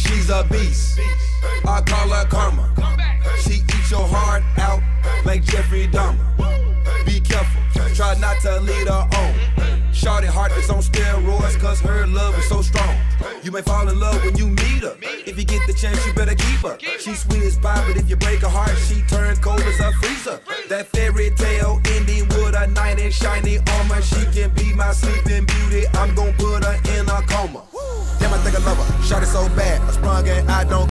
She's a beast, I call her karma. She eats your heart out like Jeffrey Dahmer. Be careful, try not to lead her on. Shorty heart is on steroids cause her love is so strong. You may fall in love when you meet her. If you get the chance, you better keep her. She's sweet as pie, but if you break her heart, she turn cold as a freezer. That fairy tale ending with a knight in shiny armor. She can be my sleeping beauty, I'm gon' put her in a coma. Damn, I think I love her, shorty so bad, I sprung and I don't